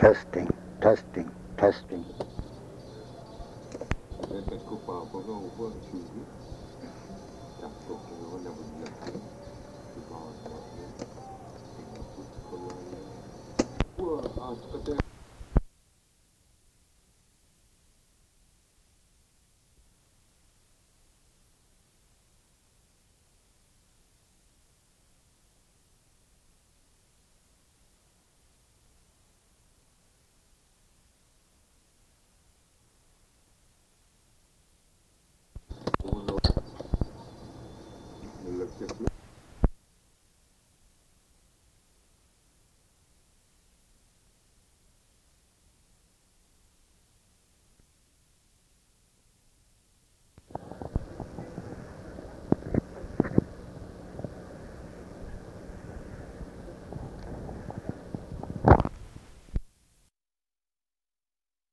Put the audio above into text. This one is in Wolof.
testing, testing, testing. Это купа по-новому чуди. Так, только его не будет. Купа, вот. Тут колония. О, а,